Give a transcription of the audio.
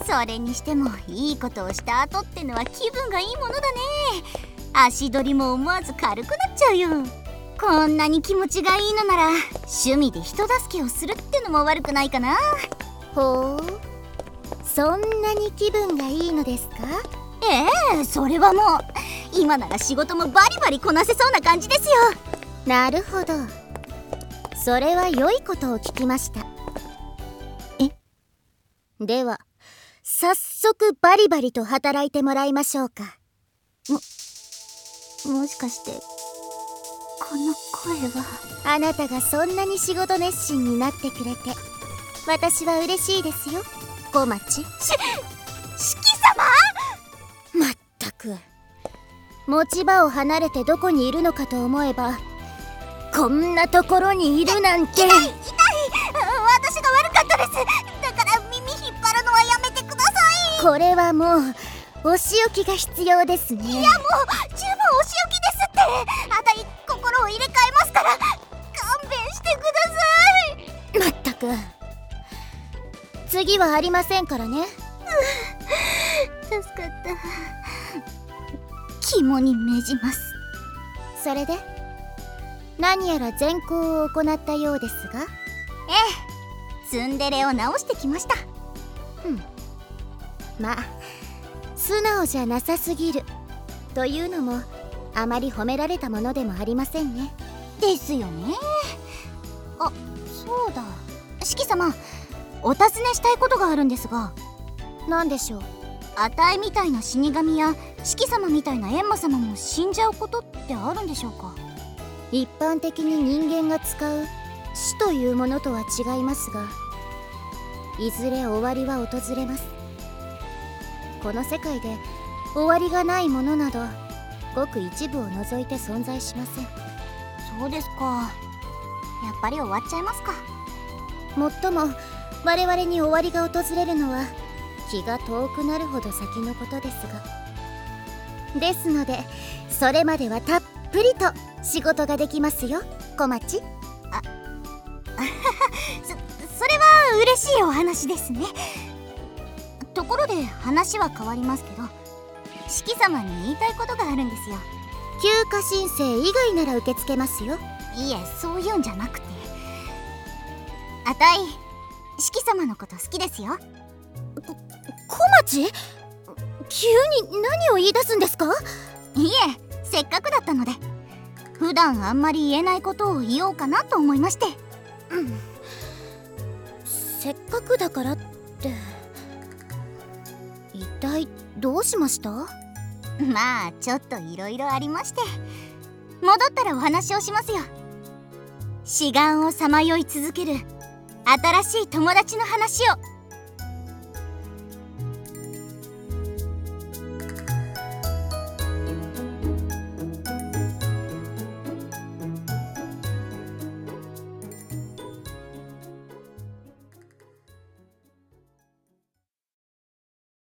それにしてもいいことをした後ってのは気分がいいものだね。足取りも思わず軽くなっちゃうよ。こんなに気持ちがいいのなら趣味で人助けをするってのも悪くないかな。 ほう、そんなに気分がいいのですか？ それはもう今なら仕事もバリバリこなせそうな感じですよ。 なるほど、それは良いことを聞きました。では早速バリバリと働いてもらいましょうか。 もしかしてこの声は。 あなたがそんなに仕事熱心になってくれて私は嬉しいですよ、小町。 四季様。 まったく、持ち場を離れてどこにいるのかと思えばこんなところにいるなんて。 痛い、私が悪かったです。だから耳引っ張るのはやめてください。 これはもうお仕置きが必要ですね。 いや、もう十分お仕置きですって。あたり心を入れ替えますから勘弁してください。 まったく、次はありませんからね。 助かった。肝に銘じます。 それで何やら善行を行ったようですが。 ツンデレを直してきました。 まあ素直じゃなさすぎるというのもあまり褒められたものでもありませんね。 ですよね。あ、そうだ、四季様、お尋ねしたいことがあるんですが。 何でしょう？ あたいみたいな死神や四季様みたいな閻魔様も死んじゃうことってあるんでしょうか？ 一般的に人間が使う死というものとは違いますが、いずれ終わりは訪れます。この世界で終わりがないものなどごく一部を除いて存在しません。 そうですか。やっぱり終わっちゃいますか。 もっとも我々に終わりが訪れるのは気が遠くなるほど先のことですが。ですのでそれまではたっぷりと仕事ができますよ、小町。 それは嬉しいお話ですね。ところで話は変わりますけど、四季様に言いたいことがあるんですよ。 休暇申請以外なら受け付けますよ。 いえ、そういうんじゃなくて、あたい四季様のこと好きですよ。 小町、急に何を言い出すんですか？ いえ、せっかくだったので普段あんまり言えないことを言おうかなと思いまして。 せっかくだからって一体どうしました？ まあちょっといろいろありまして、戻ったらお話をしますよ。志願をさまよい続ける新しい友達の話を